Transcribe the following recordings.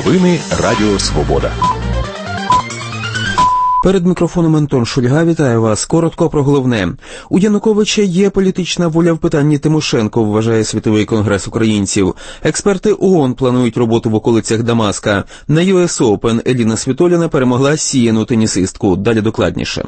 Новини Радіо Свобода. Перед мікрофоном Антон Шульга. Вітаю вас. Коротко про головне. У Януковича є політична воля в питанні Тимошенко, вважає Світовий конгрес українців. Експерти ООН планують роботу в околицях Дамаска. На US Open Еліна Світоліна перемогла сіяну тенісистку. Далі докладніше.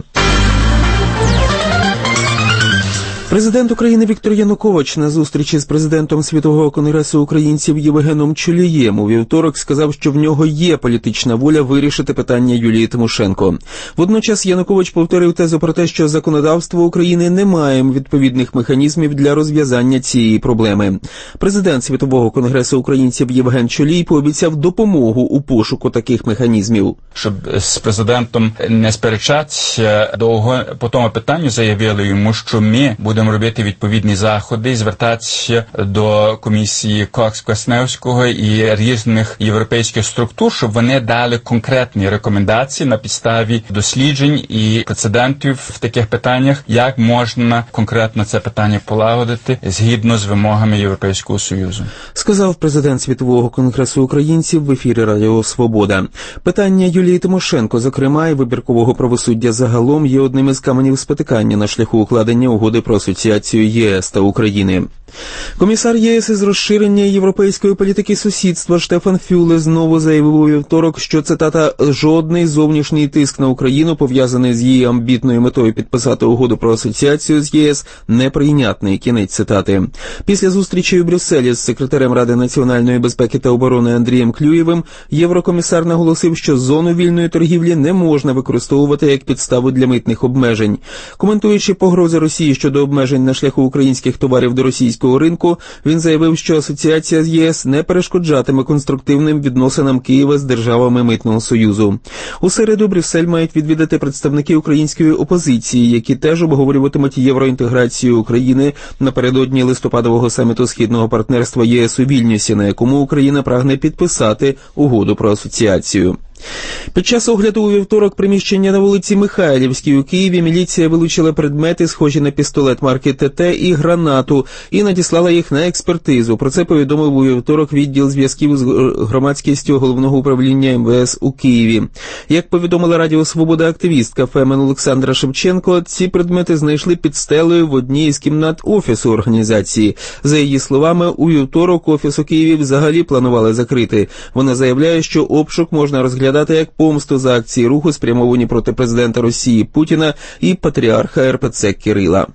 Президент України Віктор Янукович на зустрічі з президентом Світового конгресу українців Євгеном Чолієм у вівторок сказав, що в нього є політична воля вирішити питання Юлії Тимошенко. Водночас Янукович повторив тезу про те, що законодавство України не має відповідних механізмів для розв'язання цієї проблеми. Президент Світового конгресу українців Євген Чолій пообіцяв допомогу у пошуку таких механізмів. Щоб з президентом не сперечатися довго по тому питанню, заявили йому, що ми будемо робити відповідні заходи, звертатися до комісії Кокс-Квасневського і різних європейських структур, щоб вони дали конкретні рекомендації на підставі досліджень і прецедентів в таких питаннях, як можна конкретно це питання полагодити згідно з вимогами Європейського Союзу. Сказав президент Світового конгресу українців в ефірі Радіо Свобода. Питання Юлії Тимошенко, зокрема, і вибіркового правосуддя загалом, є одним із каменів спотикання на шляху укладення угоди про асоціацію ЄС та України. Комісар ЄС із розширення європейської політики сусідства Штефан Фюле знову заявив у вівторок, що, цитата, «жодний зовнішній тиск на Україну, пов'язаний з її амбітною метою підписати угоду про асоціацію з ЄС, неприйнятний». Кінець цитати. Після зустрічі у Брюсселі з секретарем Ради національної безпеки та оборони Андрієм Клюєвим єврокомісар наголосив, що зону вільної торгівлі не можна використовувати як підставу для митних обмежень. Коментуючи погрози Росії щодо обмежень на шляху українських товарів до російського ринку, він заявив, що асоціація з ЄС не перешкоджатиме конструктивним відносинам Києва з державами Митного Союзу. У середу Брюссель мають відвідати представники української опозиції, які теж обговорюватимуть євроінтеграцію України напередодні листопадового саміту Східного партнерства ЄС у Вільнюсі, на якому Україна прагне підписати угоду про асоціацію. Під час огляду у вівторок приміщення на вулиці Михайлівській у Києві міліція вилучила предмети, схожі на пістолет марки ТТ і гранату, і надіслала їх на експертизу. Про це повідомив у вівторок відділ зв'язків з громадськістю Головного управління МВС у Києві. Як повідомила Радіо Свобода активістка Фемен Олександра Шевченко, ці предмети знайшли під стелею в одній із кімнат офісу організації. За її словами, у вівторок офіс у Києві взагалі планували закрити. Вона заявляє, що обшук можна розглядати як помсту за акції руху, спрямовані проти президента Росії Путіна і патріарха РПЦ Кирила.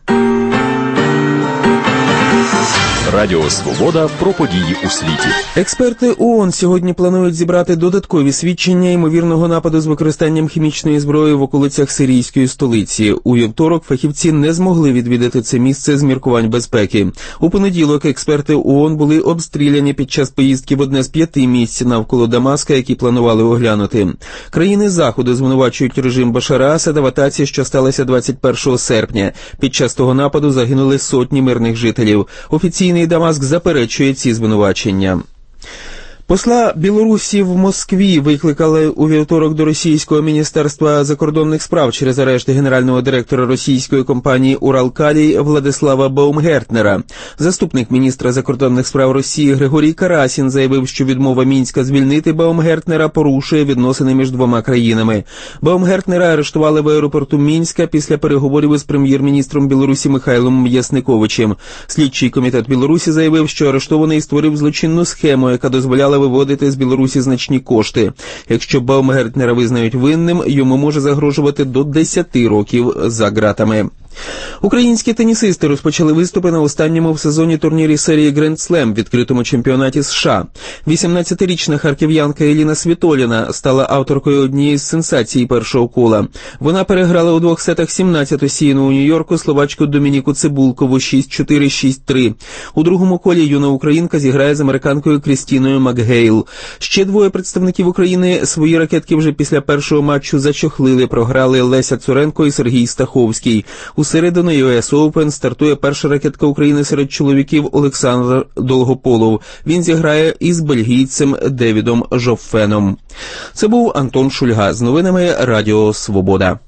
Радіо Свобода про події у світі. Експерти ООН сьогодні планують зібрати додаткові свідчення ймовірного нападу з використанням хімічної зброї в околицях сирійської столиці. У вівторок фахівці не змогли відвідати це місце з міркувань безпеки. У понеділок експерти ООН були обстріляні під час поїздки в одне з 5 місць навколо Дамаска, які планували оглянути. Країни Заходу звинувачують режим Башара Асада в атаці, що сталася 21 серпня. Під час того нападу загинули сотні мирних жителів. Офіційний Дамаск заперечує ці звинувачення. Посла Білорусі в Москві викликали у вівторок до російського міністерства закордонних справ через арешт генерального директора російської компанії «Уралкалій» Владислава Баумгертнера. Заступник міністра закордонних справ Росії Григорій Карасін заявив, що відмова Мінська звільнити Баумгертнера порушує відносини між двома країнами. Баумгертнера арештували в аеропорту Мінська після переговорів із прем'єр-міністром Білорусі Михайлом М'ясниковичем. Слідчий комітет Білорусі заявив, що арештований створив злочинну схему, яка дозволяла виводити з Білорусі значні кошти. Якщо Баумгертнера визнають винним, йому може загрожувати до 10 років за ґратами. Українські тенісисти розпочали виступи на останньому в сезоні турнірі серії Гранд Слем в відкритому чемпіонаті США. 18-річна харків'янка Еліна Світоліна стала авторкою однієї з сенсацій першого кола. Вона переграла у 2 сетах 17-ту сіяну у Нью-Йорку словачку Домініку Цибулкову 6-4, 6-3. У другому колі юна українка зіграє з американкою Крістіною Макгейл. Ще 2 представників України свої ракетки вже після першого матчу зачохлили, програли Леся Цуренко і Сергій Стаховський. У середу на US Open стартує перша ракетка України серед чоловіків Олександр Долгополов. Він зіграє із бельгійцем Девідом Жоффеном. Це був Антон Шульга з новинами Радіо Свобода.